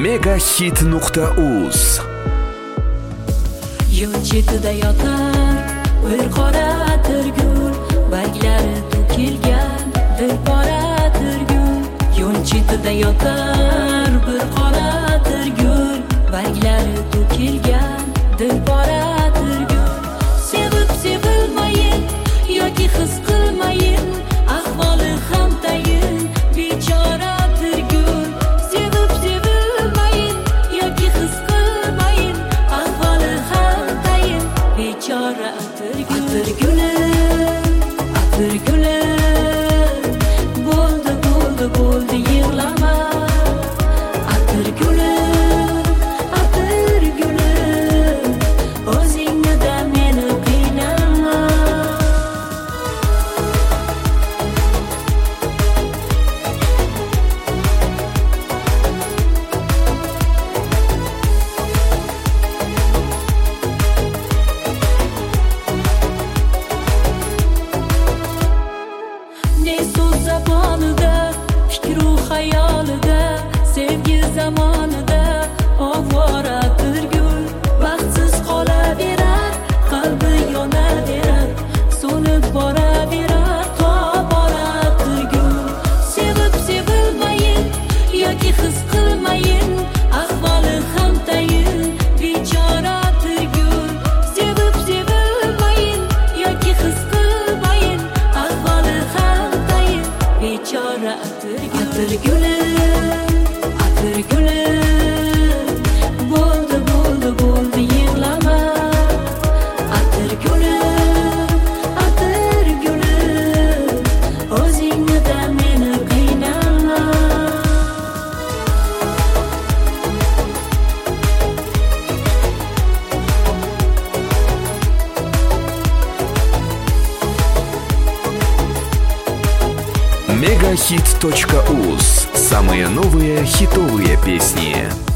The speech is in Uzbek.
Megahit.uz. Yo'l chetida yotar bir qora tirgul, barglari to'kilgan dilbora tirgul. Yo'l chetida yotar bir qora tirgul, barglari to'kilgan dilbora tirgul. Sevib sevilmayin yoki his qilmayin, ahvoli ham tayin bechora tirgul. Sevib sevilmayin yoki his qilmayin, ahvoli ham tayin bechora tirgulim, atirgulim, bo'ldi yig'lama. Atirgulim, o'zingda meni qiynama. Ne so'z zabonida, fikru xayolida, sevgi zamonida ovora tirgul. Baxtsiz qolaverar, qalbi yonaverar, so'nib boraverar tobora tirgul. Sevib sevilmayin yoki his qilmayin, ahvoli ham tayin bechora tirgul. Sevib sevilmayin yoki his qilmayin, ahvoli ham tayin bechora atirgulim, bo'ldi yig'lama. Atirgulim, o'zingda meni qiynama. Megahit.uz. Самые новые хитовые песни.